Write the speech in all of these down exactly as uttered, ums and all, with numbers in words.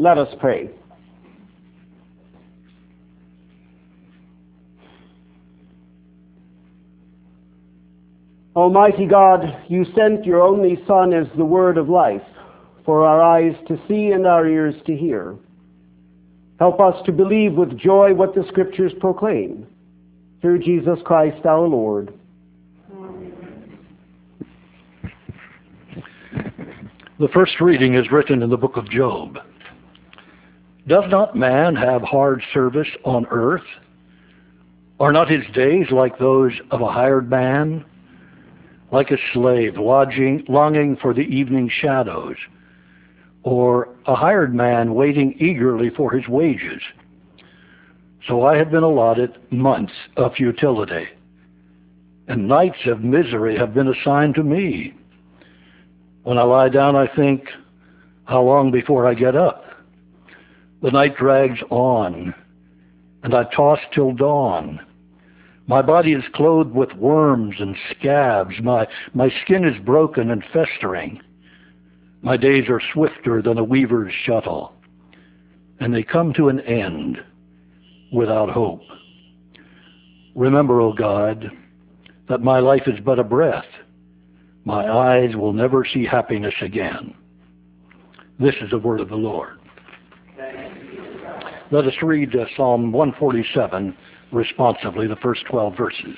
Let us pray. Almighty God, you sent your only Son as the word of life, for our eyes to see and our ears to hear. Help us to believe with joy what the Scriptures proclaim. Through Jesus Christ our Lord. The first reading is written in the book of Job. Does not man have hard service on earth? Are not his days like those of a hired man? Like a slave lodging, longing for the evening shadows, or a hired man waiting eagerly for his wages. So I have been allotted months of futility, and nights of misery have been assigned to me. When I lie down, I think, how long before I get up? The night drags on, and I toss till dawn. My body is clothed with worms and scabs. My, my skin is broken and festering. My days are swifter than a weaver's shuttle, and they come to an end without hope. Remember, O God, that my life is but a breath. My eyes will never see happiness again. This is the word of the Lord. Let us read uh, Psalm one forty-seven responsively, the first twelve verses.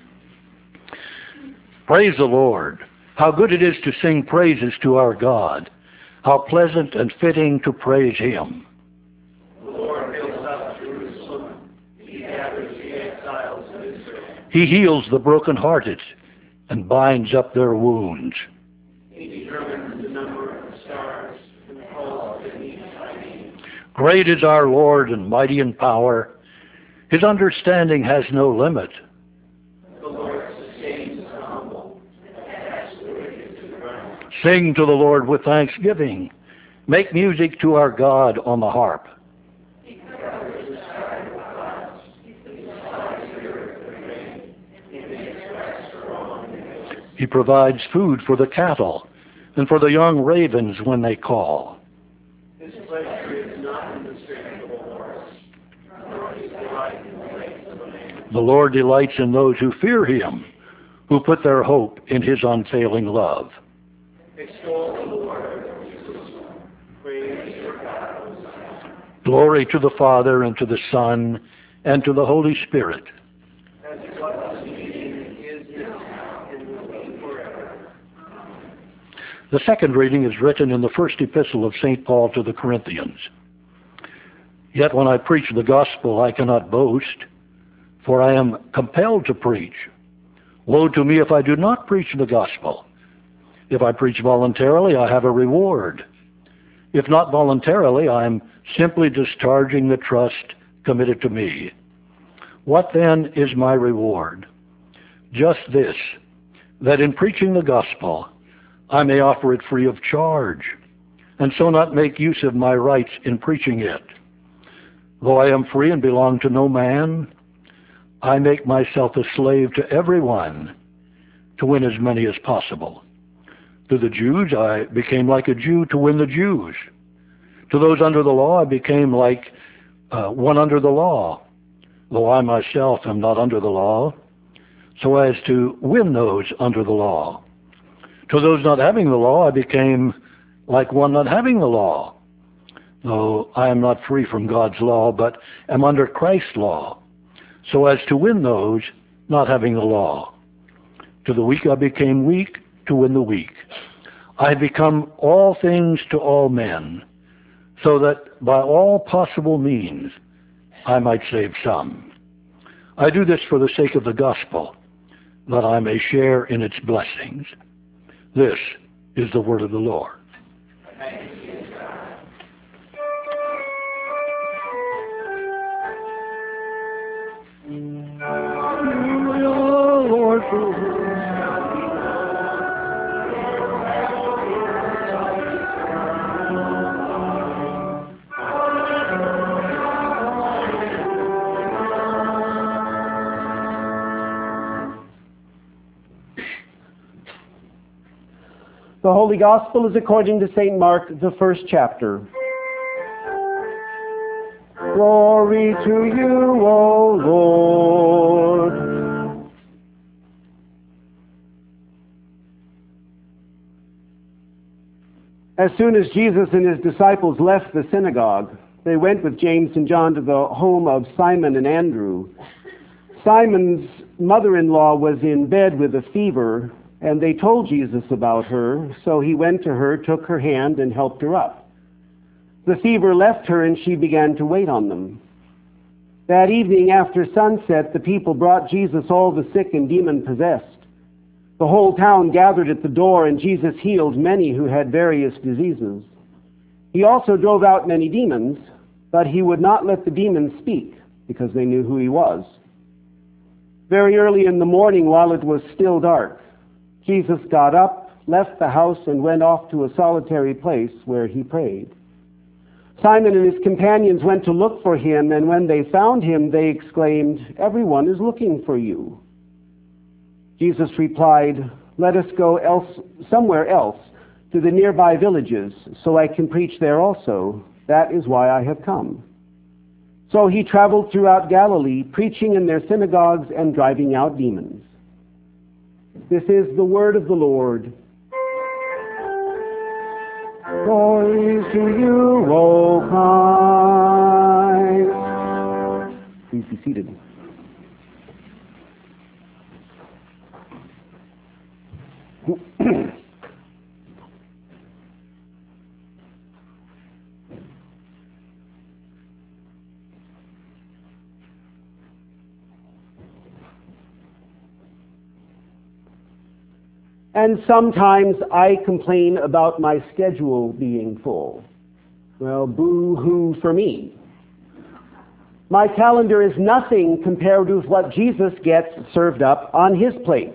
Praise the Lord. How good it is to sing praises to our God. How pleasant and fitting to praise him. The Lord builds up Jerusalem. He gathers the exiles of Israel. He heals the brokenhearted and binds up their wounds. He determines the number of the stars and calls them each by name. Great is our Lord and mighty in power. His understanding has no limit. The Lord sustains the humble and casts the wicked to the ground. Sing to the Lord with thanksgiving. Make music to our God on the harp. He covers the sky with clouds. He supplies the earth with rain. He makes rest for all nations. He provides food for the cattle and for the young ravens when they call. His pleasure is not in the strength of a horse, nor his delight in the legs of a man. The Lord delights in those who fear him, who put their hope in his unfailing love. Extol the Lord, O Jerusalem. Praise your God, O Zion. Glory to the Father, and to the Son, and to the Holy Spirit. As it was in the beginning, is now, and will be forever. The second reading is written in the first epistle of Saint Paul to the Corinthians. Yet when I preach the gospel, I cannot boast, for I am compelled to preach. Woe to me if I do not preach the gospel. If I preach voluntarily, I have a reward. If not voluntarily, I am simply discharging the trust committed to me. What then is my reward? Just this, that in preaching the gospel, I may offer it free of charge, and so not make use of my rights in preaching it. Though I am free and belong to no man, I make myself a slave to everyone to win as many as possible. To the Jews, I became like a Jew to win the Jews. To those under the law, I became like uh, one under the law, though I myself am not under the law, so as to win those under the law. To those not having the law, I became like one not having the law, though I am not free from God's law, but am under Christ's law, so as to win those not having the law. To the weak I became weak to win the weak. I have become all things to all men, so that by all possible means I might save some. I do this for the sake of the gospel, that I may share in its blessings. This is the word of the Lord. Thanks be to God. Hallelujah, Lord. The Holy Gospel is according to Saint Mark, the first chapter. Glory to you, O Lord. As soon as Jesus and his disciples left the synagogue, they went with James and John to the home of Simon and Andrew. Simon's mother-in-law was in bed with a fever, and they told Jesus about her, so he went to her, took her hand, and helped her up. The fever left her, and she began to wait on them. That evening after sunset, the people brought Jesus all the sick and demon-possessed. The whole town gathered at the door, and Jesus healed many who had various diseases. He also drove out many demons, but he would not let the demons speak, because they knew who he was. Very early in the morning, while it was still dark, Jesus got up, left the house, and went off to a solitary place where he prayed. Simon and his companions went to look for him, and when they found him, they exclaimed, "Everyone is looking for you." Jesus replied, "Let us go else, somewhere else, to the nearby villages, so I can preach there also. That is why I have come." So he traveled throughout Galilee, preaching in their synagogues and driving out demons. This is the word of the Lord. Glory to you, O Christ. Please be seated. And sometimes I complain about my schedule being full. Well, boo-hoo for me. My calendar is nothing compared with what Jesus gets served up on his plate.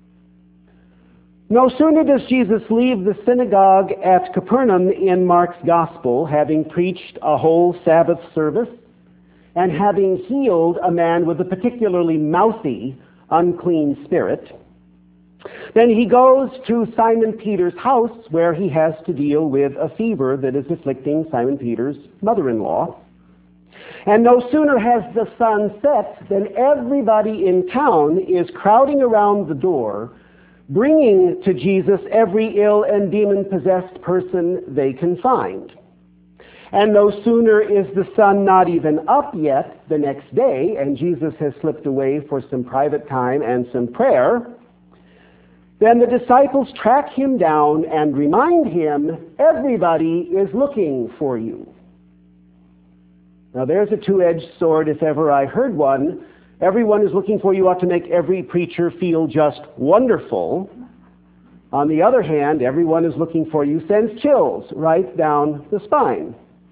No sooner does Jesus leave the synagogue at Capernaum in Mark's Gospel, having preached a whole Sabbath service and having healed a man with a particularly mouthy, unclean spirit, then he goes to Simon Peter's house, where he has to deal with a fever that is afflicting Simon Peter's mother-in-law. And no sooner has the sun set than everybody in town is crowding around the door, bringing to Jesus every ill and demon-possessed person they can find. And no sooner is the sun not even up yet the next day, and Jesus has slipped away for some private time and some prayer, then the disciples track him down and remind him, "Everybody is looking for you." Now there's a two-edged sword if ever I heard one. Everyone is looking for you ought to make every preacher feel just wonderful. On the other hand, everyone is looking for you sends chills right down the spine.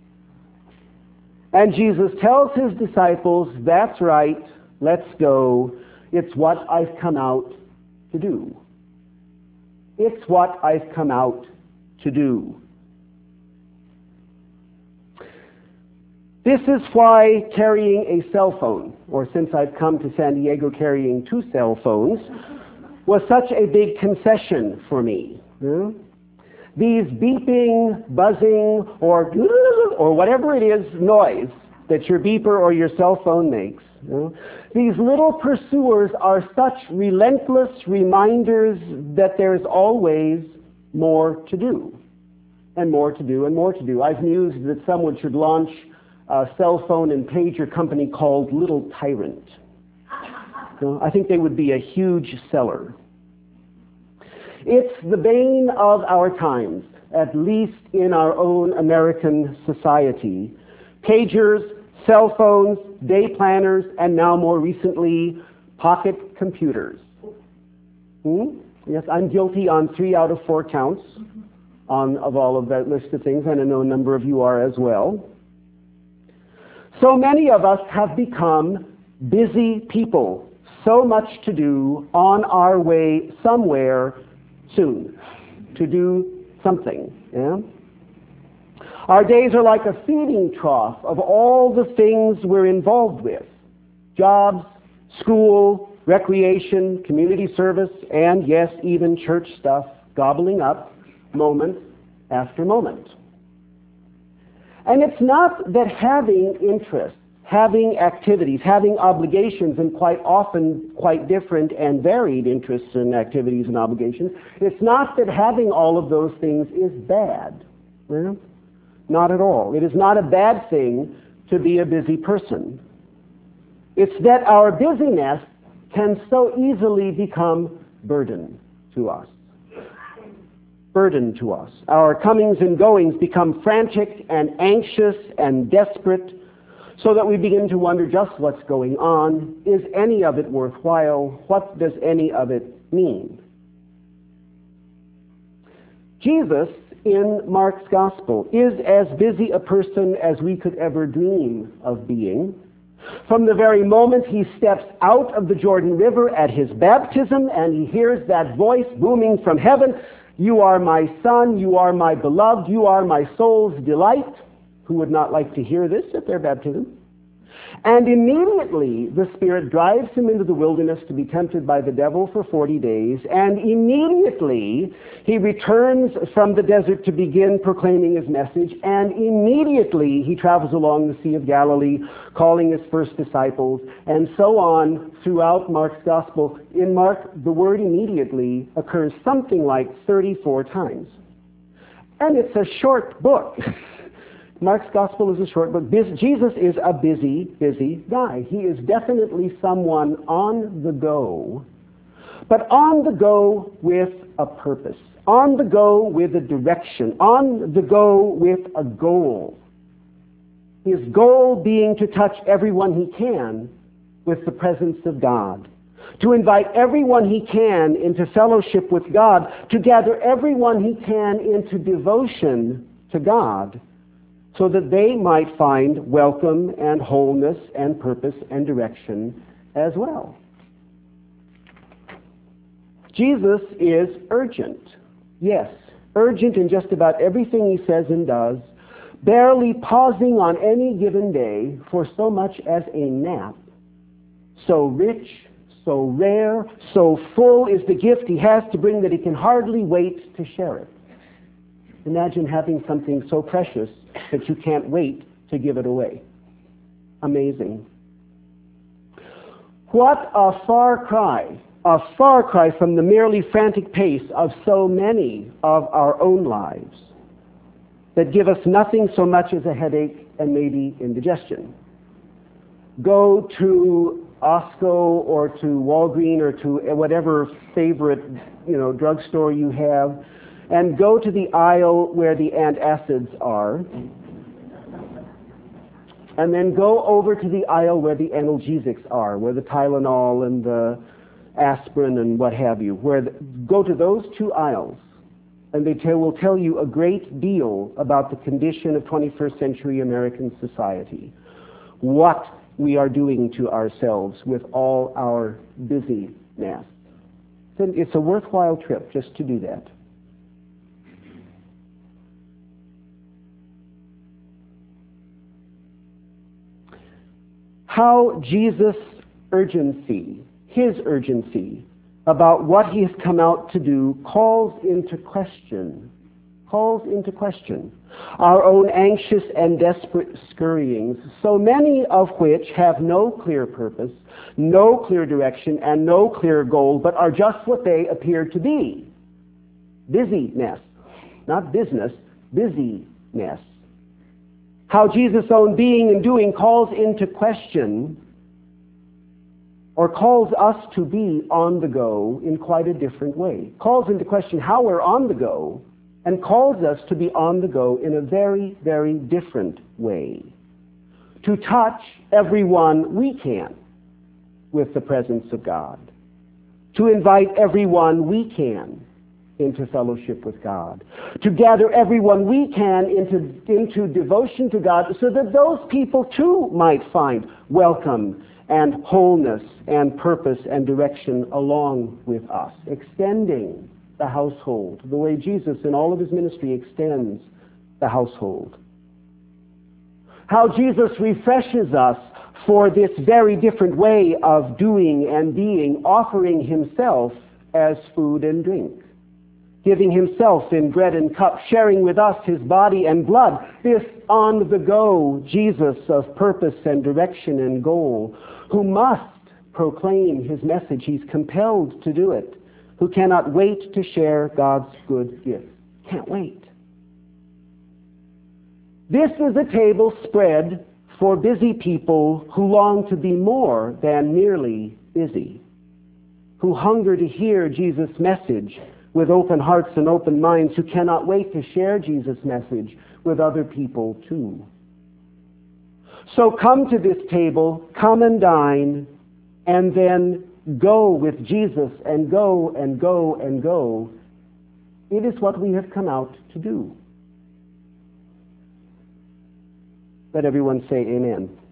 And Jesus tells his disciples, "That's right, let's go. It's what I've come out to do. It's what I've come out to do." This is why carrying a cell phone, or since I've come to San Diego carrying two cell phones, was such a big concession for me. Hmm? These beeping, buzzing, or or whatever it is noise that your beeper or your cell phone makes, you know, these little pursuers are such relentless reminders that there's always more to do, and more to do, and more to do. I've mused that someone should launch a cell phone and pager company called Little Tyrant. You know, I think they would be a huge seller. It's the bane of our times, at least in our own American society. Pagers, cell phones, day planners, and now more recently, pocket computers. Hmm? Yes, I'm guilty on three out of four counts on of all of that list of things, and I know a number of you are as well. So many of us have become busy people, so much to do, on our way somewhere soon, to do something. Yeah? Our days are like a feeding trough of all the things we're involved with: jobs, school, recreation, community service, and yes, even church stuff, gobbling up moment after moment. And it's not that having interests, having activities, having obligations, and quite often quite different and varied interests and activities and obligations, it's not that having all of those things is bad. Well, not at all. It is not a bad thing to be a busy person. It's that our busyness can so easily become burden to us. Burden to us. Our comings and goings become frantic and anxious and desperate, so that we begin to wonder just what's going on. Is any of it worthwhile? What does any of it mean? Jesus, in Mark's Gospel, is as busy a person as we could ever dream of being. From the very moment he steps out of the Jordan River at his baptism and he hears that voice booming from heaven, "You are my son, you are my beloved, you are my soul's delight." Who would not like to hear this at their baptism? And immediately the Spirit drives him into the wilderness to be tempted by the devil for forty days, and immediately he returns from the desert to begin proclaiming his message, and immediately he travels along the Sea of Galilee, calling his first disciples, and so on throughout Mark's Gospel. In Mark, the word immediately occurs something like thirty-four times. And it's a short book. Mark's Gospel is a short book. Jesus is a busy, busy guy. He is definitely someone on the go, but on the go with a purpose, on the go with a direction, on the go with a goal. His goal being to touch everyone he can with the presence of God, to invite everyone he can into fellowship with God, to gather everyone he can into devotion to God, so that they might find welcome and wholeness and purpose and direction as well. Jesus is urgent. Yes, urgent in just about everything he says and does, barely pausing on any given day for so much as a nap. So rich, so rare, so full is the gift he has to bring that he can hardly wait to share it. Imagine having something so precious that you can't wait to give it away. Amazing. What a far cry, a far cry from the merely frantic pace of so many of our own lives that give us nothing so much as a headache and maybe indigestion. Go to Osco or to Walgreens or to whatever favorite, you know, drugstore you have, and go to the aisle where the antacids are, and then go over to the aisle where the analgesics are, where the Tylenol and the aspirin and what have you. Where the, go to those two aisles, and they tell, will tell you a great deal about the condition of twenty-first century American society, what we are doing to ourselves with all our busyness. Then it's a worthwhile trip just to do that. How Jesus' urgency, his urgency about what he has come out to do calls into question, calls into question our own anxious and desperate scurryings, so many of which have no clear purpose, no clear direction, and no clear goal, but are just what they appear to be. Busyness, not business, busyness. How Jesus' own being and doing calls into question, or calls us to be on the go in quite a different way. Calls into question how we're on the go, and calls us to be on the go in a very, very different way. To touch everyone we can with the presence of God. To invite everyone we can into fellowship with God, to gather everyone we can into, into devotion to God, so that those people too might find welcome and wholeness and purpose and direction along with us, extending the household, the way Jesus in all of his ministry extends the household. How Jesus refreshes us for this very different way of doing and being, offering himself as food and drink. giving himself in bread and cup, sharing with us his body and blood, this on-the-go Jesus of purpose and direction and goal, who must proclaim his message. He's compelled to do it, who cannot wait to share God's good gift. Can't wait. This is a table spread for busy people who long to be more than merely busy, who hunger to hear Jesus' message with open hearts and open minds, who cannot wait to share Jesus' message with other people too. So come to this table, come and dine, and then go with Jesus and go and go and go. It is what we have come out to do. Let everyone say amen.